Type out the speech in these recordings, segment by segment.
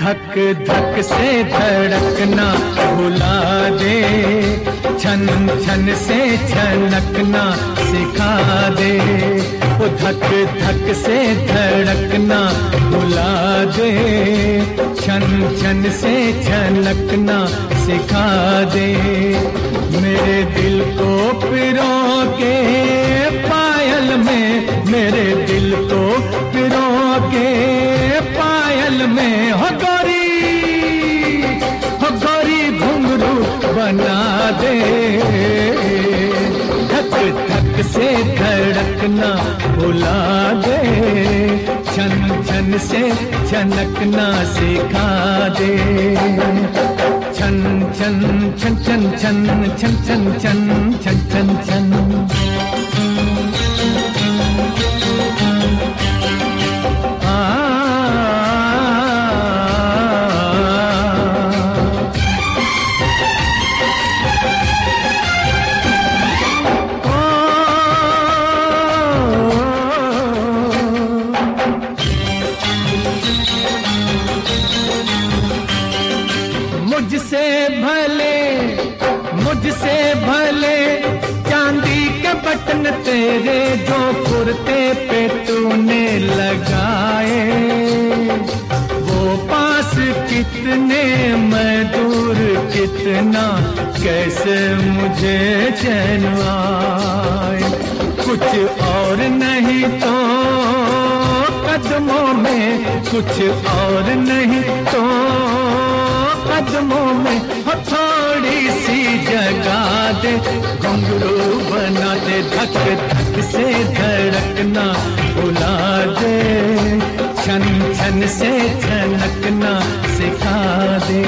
धक धक से धड़कना भुला दे, छन छन से छनकना सिखा दे। वो धक धक से धड़कना भुला दे, छन छन से छनकना सिखा दे। मेरे दिल को पिरो के पायल में, मेरे दिल को पिरो के पायल में, हो गोरी घुंघरू बना दे। धक धक से धड़कना भुला दे, छन छन से छनकना सिखा दे। छन छन छन छन छन छन छन छन छन छन छन। मुझसे भले चांदी के बटन तेरे जो कुर्ते पे तूने लगाए, वो पास कितने मैं दूर कितना, कैसे मुझे चैन आए। कुछ और नहीं तो कदमों में, कुछ और नहीं तो कदमों में, थोड़ी सी जगा दे, घुंघरू बना दे। धक धक से धड़कना भुला दे, छन छन से छनकना सिखा दे।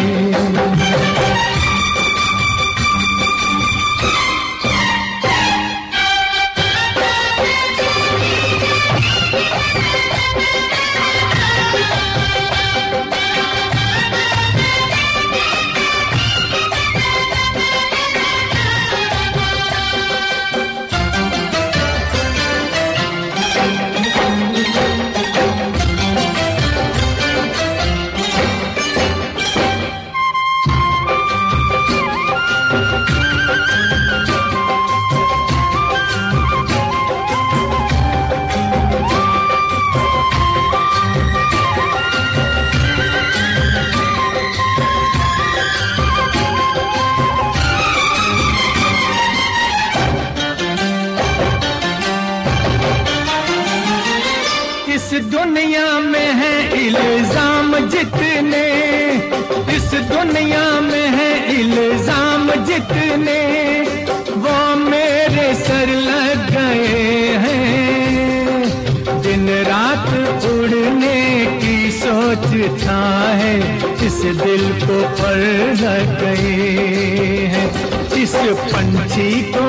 इस दुनिया में है इल्जाम जितने, इस दुनिया में है इल्जाम जितने, वो मेरे सर लग गए हैं। दिन रात उड़ने की सोच था है, इस दिल को पर लग गए हैं। इस पंछी को,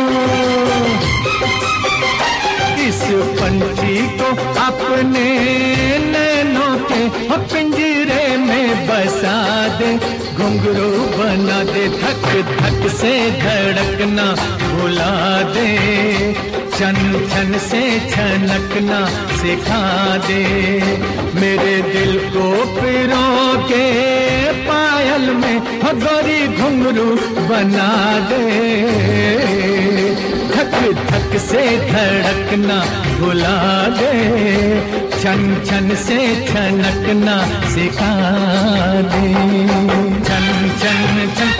इस पंछी को अपने नैनों के पिंजरे में बसा दे, घुंघरू बना दे। धक धक से धड़कना भुला दे, छन छन से छनकना सिखा दे। मेरे दिल को पिरो के पायल में, हो गोरी घुंघरू बना दे। धक धक से धड़कना भुला दे, छन छन से छनकना सिखा दे। छन छन छन